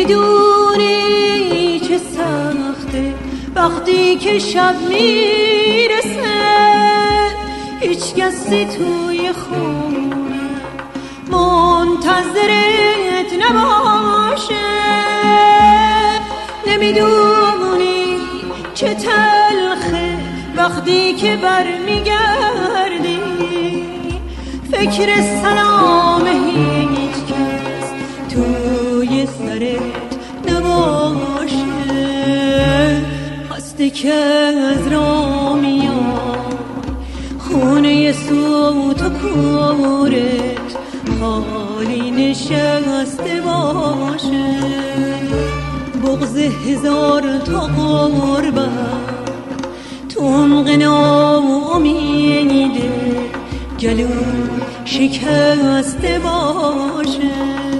نمیدونی چه سخته وقتی که شب میرسه هیچ کسی توی خونه منتظرت نباشه. نمیدونی چه تلخه وقتی که برمیگردی فکر سلام هیچ کس توی سرت نباشه. هستی که از را میاد خونه صوت و کورت خالی نشسته باشه. بغض هزار تا غربت تو عمق ناامیده گلو شکسته باشه.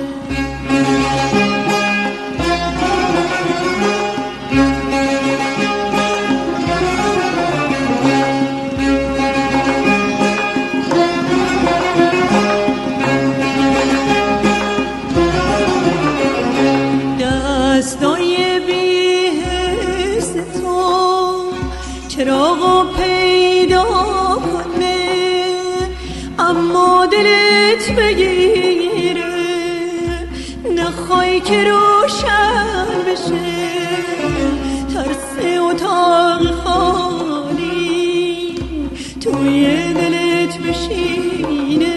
دستای بی‌حس تو چراغو پیدا کنه اما دلت بگیره نخوای که روشن بشه. ترس اتاق خالی توی دلت بشینه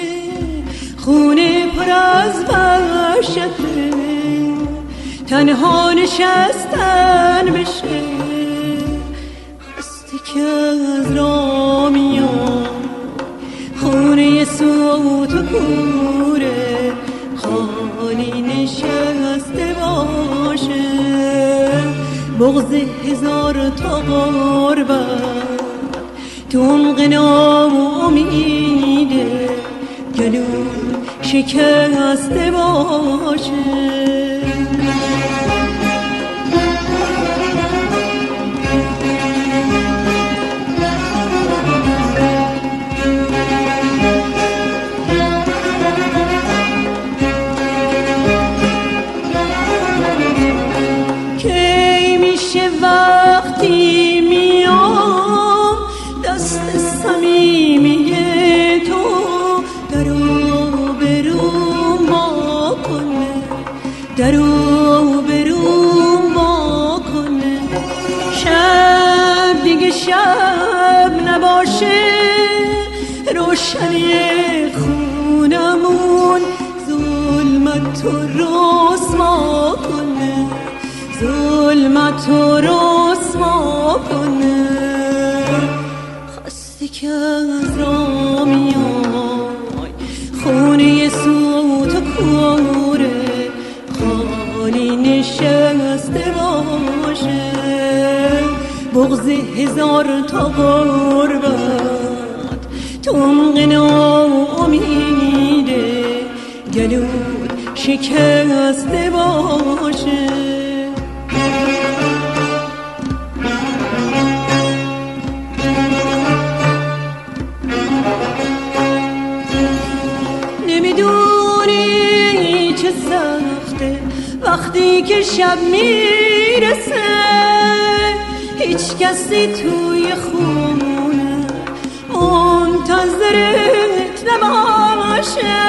خونه پر از وحشته تنها نشستن بشه. هستی که از را میاد خونه صوت و کوره خالی نشسته باشه. بغض هزار تا غربت تو عمق ناامیده گلو شکسته باشه. وقتی میام دست صمیمی تو درو بروم با کنه درو بروم با کنه. شب دیگه شب نباشه روشنی خونمون ظلمت رو رسوا کنه ظلمت رو رسوا کنه. خسته که از را میای خونه صوت و کوره خالی نشسته باشه. بغض هزار تا غربت تو عمق ناامیده گلود شکسته باشه. نمیدونی چه سخته وقتی که شب میرسه هیچ کسی توی خونه منتظرت نباشه.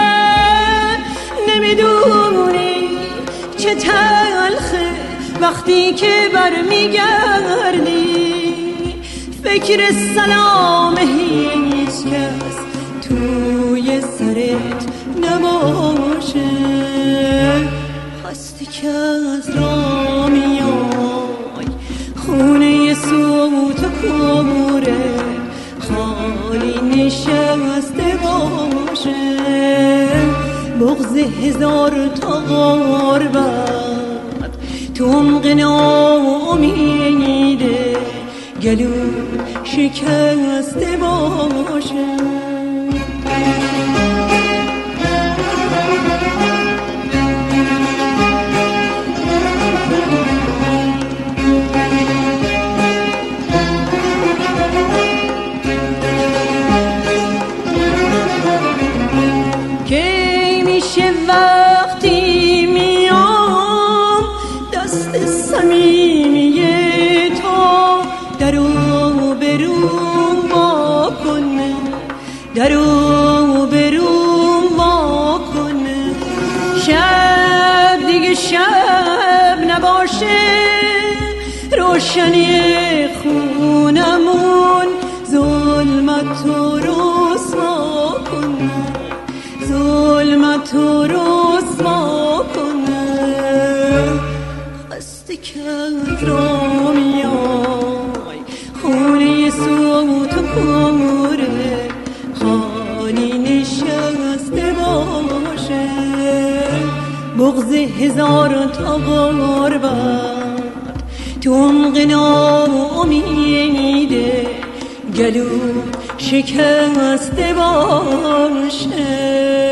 نمیدونی چه تلخه وقتی که برمیگردی فکر سلام هیچ کس توی سرت نباشه. هستی که از را میای خونه صوت و کوره خالی نشسته باشه. بغض هزار تا غربت تو عمق ناامیده گلو شکسته باشه. کی میشه وقتی میام صمیمی تو درو بروم با کنه، درو بروم با کنه. شب دیگه شب نباشه، روشنی خونمون ظلمت تو رسوا کنه، ظلمت تو رسوا کنه. خسته کرد را میای خونه صوت و کوره، خالی نشسته باشه بغض هزار تا غربت تو عمق ناامیده گلو شکسته باشه.